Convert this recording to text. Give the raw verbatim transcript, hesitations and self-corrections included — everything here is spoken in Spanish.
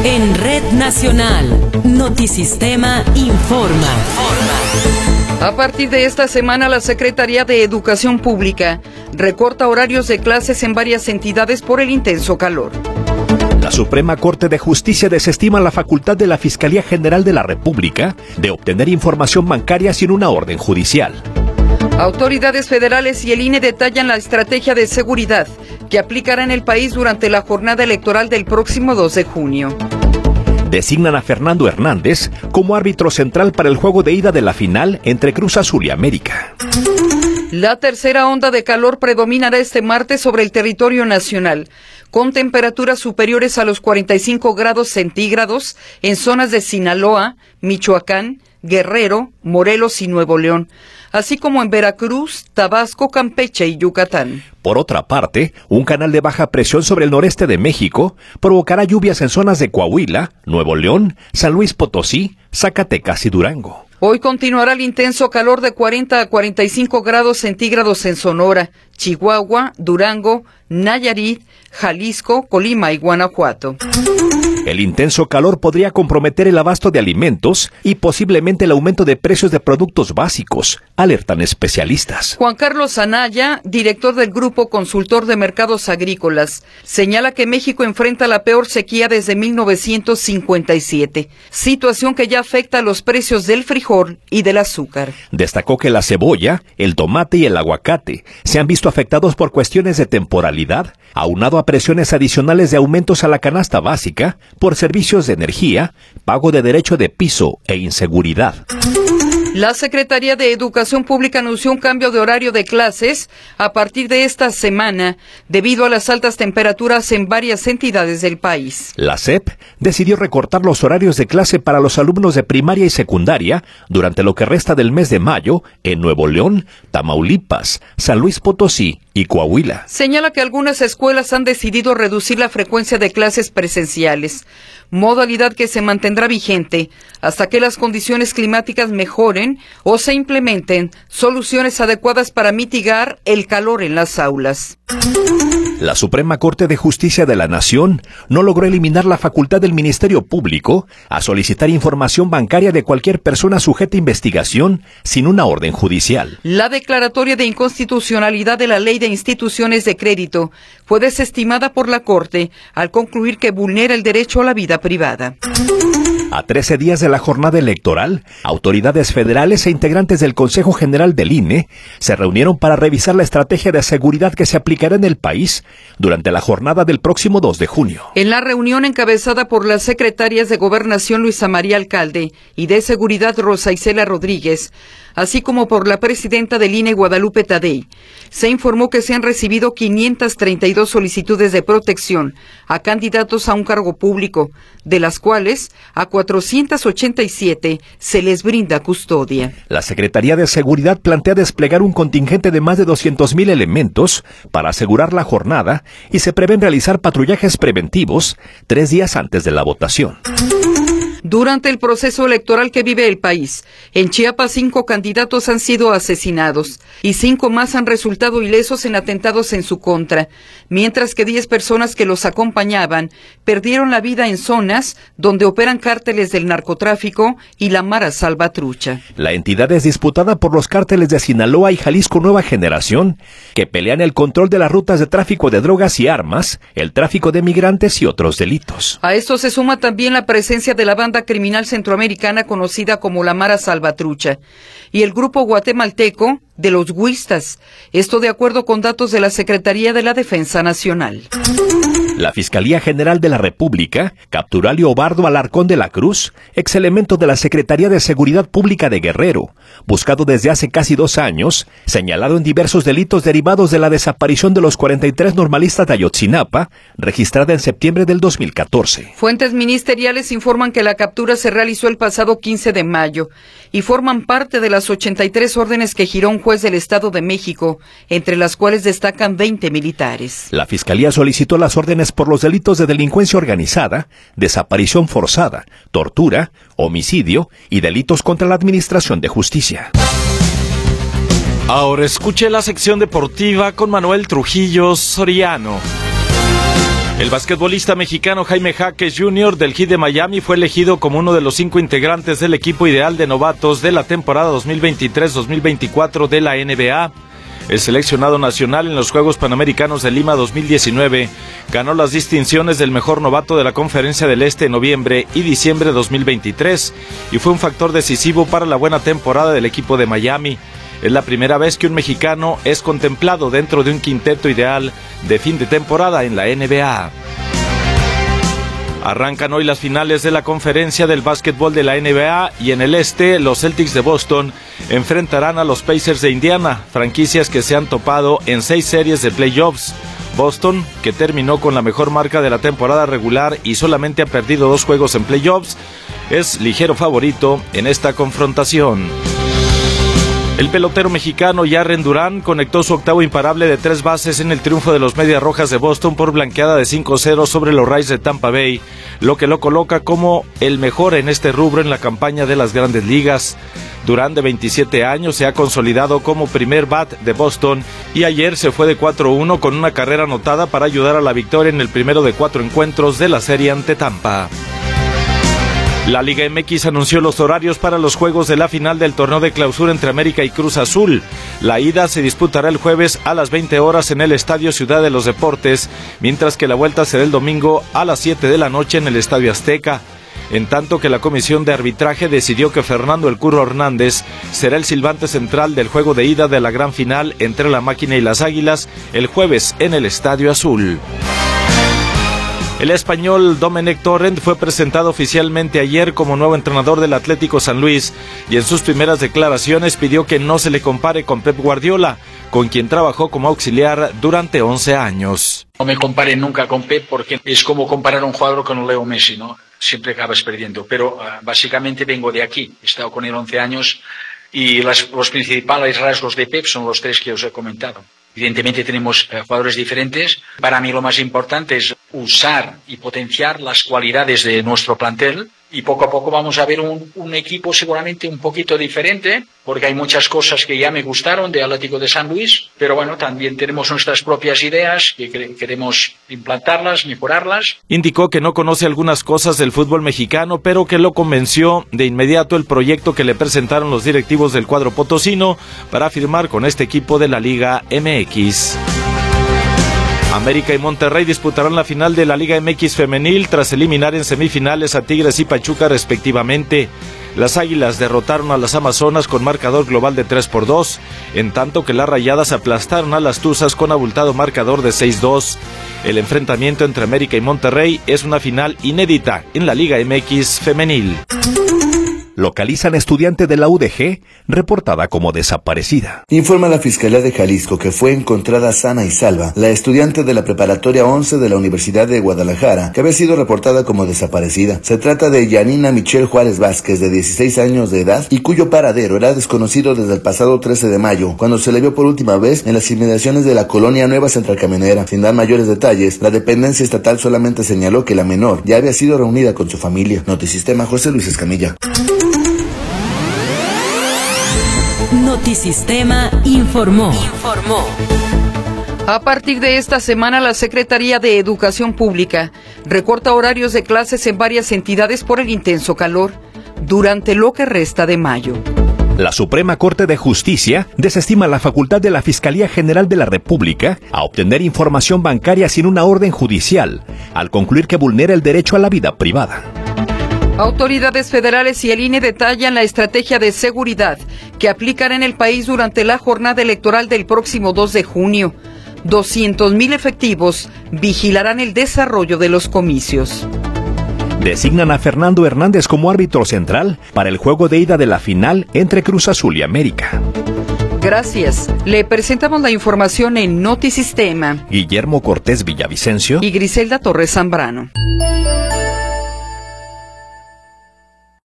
En Red Nacional, Notisistema informa. A partir de esta semana, la Secretaría de Educación Pública recorta horarios de clases en varias entidades por el intenso calor. La Suprema Corte de Justicia desestima la facultad de la Fiscalía General de la República de obtener información bancaria sin una orden judicial. Autoridades federales y el I N E detallan la estrategia de seguridad que aplicará en el país durante la jornada electoral del próximo dos de junio. Designan a Fernando Hernández como árbitro central para el juego de ida de la final entre Cruz Azul y América. La tercera onda de calor predominará este martes sobre el territorio nacional, con temperaturas superiores a los cuarenta y cinco grados centígrados en zonas de Sinaloa, Michoacán, Guerrero, Morelos y Nuevo León, así como en Veracruz, Tabasco, Campeche y Yucatán. Por otra parte, un canal de baja presión sobre el noreste de México provocará lluvias en zonas de Coahuila, Nuevo León, San Luis Potosí, Zacatecas y Durango. Hoy continuará el intenso calor de cuarenta a cuarenta y cinco grados centígrados en Sonora, Chihuahua, Durango, Nayarit, Jalisco, Colima y Guanajuato. El intenso calor podría comprometer el abasto de alimentos y posiblemente el aumento de precios de productos básicos, alertan especialistas. Juan Carlos Anaya, director del Grupo Consultor de Mercados Agrícolas, señala que México enfrenta la peor sequía desde mil novecientos cincuenta y siete, situación que ya afecta a los precios del frijol y del azúcar. Destacó que la cebolla, el tomate y el aguacate se han visto afectados por cuestiones de temporalidad, aunado a presiones adicionales de aumentos a la canasta básica, por servicios de energía, pago de derecho de piso e inseguridad. La Secretaría de Educación Pública anunció un cambio de horario de clases a partir de esta semana, debido a las altas temperaturas en varias entidades del país. La S E P decidió recortar los horarios de clase para los alumnos de primaria y secundaria durante lo que resta del mes de mayo en Nuevo León, Tamaulipas, San Luis Potosí y Coahuila. Señala que algunas escuelas han decidido reducir la frecuencia de clases presenciales, modalidad que se mantendrá vigente hasta que las condiciones climáticas mejoren o se implementen soluciones adecuadas para mitigar el calor en las aulas. La Suprema Corte de Justicia de la Nación no logró eliminar la facultad del Ministerio Público a solicitar información bancaria de cualquier persona sujeta a investigación sin una orden judicial. La declaratoria de inconstitucionalidad de la Ley de Instituciones de Crédito fue desestimada por la Corte al concluir que vulnera el derecho a la vida privada. A trece días de la jornada electoral, autoridades federales e integrantes del Consejo General del I N E se reunieron para revisar la estrategia de seguridad que se aplicará en el país durante la jornada del próximo dos de junio. En la reunión encabezada por las secretarias de Gobernación Luisa María Alcalde y de Seguridad Rosa Isela Rodríguez, así como por la presidenta del I N E Guadalupe Tadei, se informó que se han recibido quinientas treinta y dos solicitudes de protección a candidatos a un cargo público, de las cuales a cuatrocientas ochenta y siete se les brinda custodia. La Secretaría de Seguridad plantea desplegar un contingente de más de doscientos mil elementos para asegurar la jornada y se prevén realizar patrullajes preventivos tres días antes de la votación. Durante el proceso electoral que vive el país, en Chiapas cinco candidatos han sido asesinados y cinco más han resultado ilesos en atentados en su contra, mientras que diez personas que los acompañaban perdieron la vida en zonas donde operan cárteles del narcotráfico y la Mara Salvatrucha. La entidad es disputada por los cárteles de Sinaloa y Jalisco Nueva Generación, que pelean el control de las rutas de tráfico de drogas y armas, el tráfico de migrantes y otros delitos. A esto se suma también la presencia de la banda criminal centroamericana conocida como la Mara Salvatrucha y el grupo guatemalteco de los Huistas, esto de acuerdo con datos de la Secretaría de la Defensa Nacional. La Fiscalía General de la República capturó a Leobardo Alarcón de la Cruz, ex elemento de la Secretaría de Seguridad Pública de Guerrero, buscado desde hace casi dos años, señalado en diversos delitos derivados de la desaparición de los cuarenta y tres normalistas de Ayotzinapa, registrada en septiembre del dos mil catorce. Fuentes ministeriales informan que la captura se realizó el pasado quince de mayo y forman parte de las ochenta y tres órdenes que giró un juez del Estado de México, entre las cuales destacan veinte militares. La Fiscalía solicitó las órdenes por los delitos de delincuencia organizada, desaparición forzada, tortura, homicidio y delitos contra la administración de justicia. Ahora escuche la sección deportiva con Manuel Trujillo Soriano. El basquetbolista mexicano Jaime Jaques junior del Heat de Miami fue elegido como uno de los cinco integrantes del equipo ideal de novatos de la temporada dos mil veintitrés dos mil veinticuatro de la N B A. El seleccionado nacional en los Juegos Panamericanos de Lima dos mil diecinueve ganó las distinciones del mejor novato de la Conferencia del Este en noviembre y diciembre de dos mil veintitrés y fue un factor decisivo para la buena temporada del equipo de Miami. Es la primera vez que un mexicano es contemplado dentro de un quinteto ideal de fin de temporada en la N B A. Arrancan hoy las finales de la conferencia del básquetbol de la N B A y en el este los Celtics de Boston enfrentarán a los Pacers de Indiana, franquicias que se han topado en seis series de playoffs. Boston, que terminó con la mejor marca de la temporada regular y solamente ha perdido dos juegos en playoffs, es ligero favorito en esta confrontación. El pelotero mexicano Jarren Durán conectó su octavo imparable de tres bases en el triunfo de los Medias Rojas de Boston por blanqueada de cinco cero sobre los Rays de Tampa Bay, lo que lo coloca como el mejor en este rubro en la campaña de las Grandes Ligas. Durán, de veintisiete años, se ha consolidado como primer bat de Boston y ayer se fue de cuatro uno con una carrera anotada para ayudar a la victoria en el primero de cuatro encuentros de la serie ante Tampa. La Liga M X anunció los horarios para los juegos de la final del torneo de clausura entre América y Cruz Azul. La ida se disputará el jueves a las veinte horas en el Estadio Ciudad de los Deportes, mientras que la vuelta será el domingo a las siete de la noche en el Estadio Azteca. En tanto que la comisión de arbitraje decidió que Fernando El Curro Hernández será el silbante central del juego de ida de la gran final entre la Máquina y las Águilas el jueves en el Estadio Azul. El español Domenech Torrent fue presentado oficialmente ayer como nuevo entrenador del Atlético San Luis y en sus primeras declaraciones pidió que no se le compare con Pep Guardiola, con quien trabajó como auxiliar durante once años. No me comparen nunca con Pep porque es como comparar a un jugador con Leo Messi, ¿no? Siempre acabas perdiendo, pero uh, básicamente vengo de aquí, he estado con él once años y las, los principales rasgos de Pep son los tres que os he comentado. Evidentemente tenemos eh, jugadores diferentes. Para mí lo más importante es usar y potenciar las cualidades de nuestro plantel y poco a poco vamos a ver un, un equipo seguramente un poquito diferente porque hay muchas cosas que ya me gustaron de Atlético de San Luis, pero bueno, también tenemos nuestras propias ideas que queremos implantarlas, mejorarlas. Indicó que no conoce algunas cosas del fútbol mexicano, pero que lo convenció de inmediato el proyecto que le presentaron los directivos del cuadro potosino para firmar con este equipo de la Liga M X. América y Monterrey disputarán la final de la Liga M X femenil tras eliminar en semifinales a Tigres y Pachuca respectivamente. Las Águilas derrotaron a las Amazonas con marcador global de tres por dos, en tanto que las Rayadas aplastaron a las Tuzas con abultado marcador de seis dos. El enfrentamiento entre América y Monterrey es una final inédita en la Liga M X femenil. Localizan estudiante de la U D G reportada como desaparecida. Informa la Fiscalía de Jalisco que fue encontrada sana y salva la estudiante de la preparatoria once de la Universidad de Guadalajara, que había sido reportada como desaparecida. Se trata de Yanina Michelle Juárez Vázquez, de dieciséis años de edad, y cuyo paradero era desconocido desde el pasado trece de mayo, cuando se le vio por última vez en las inmediaciones de la colonia Nueva Central Camionera. Sin dar mayores detalles, la dependencia estatal solamente señaló que la menor ya había sido reunida con su familia. Notisistema, José Luis Escamilla. Notisistema informó. Informó. A partir de esta semana, la Secretaría de Educación Pública recorta horarios de clases en varias entidades por el intenso calor durante lo que resta de mayo. La Suprema Corte de Justicia desestima la facultad de la Fiscalía General de la República a obtener información bancaria sin una orden judicial, al concluir que vulnera el derecho a la vida privada. Autoridades federales y el I N E detallan la estrategia de seguridad que aplican en el país durante la jornada electoral del próximo dos de junio. doscientos mil efectivos vigilarán el desarrollo de los comicios. Designan a Fernando Hernández como árbitro central para el juego de ida de la final entre Cruz Azul y América. Gracias. Le presentamos la información en Notisistema. Guillermo Cortés Villavicencio y Griselda Torres Zambrano.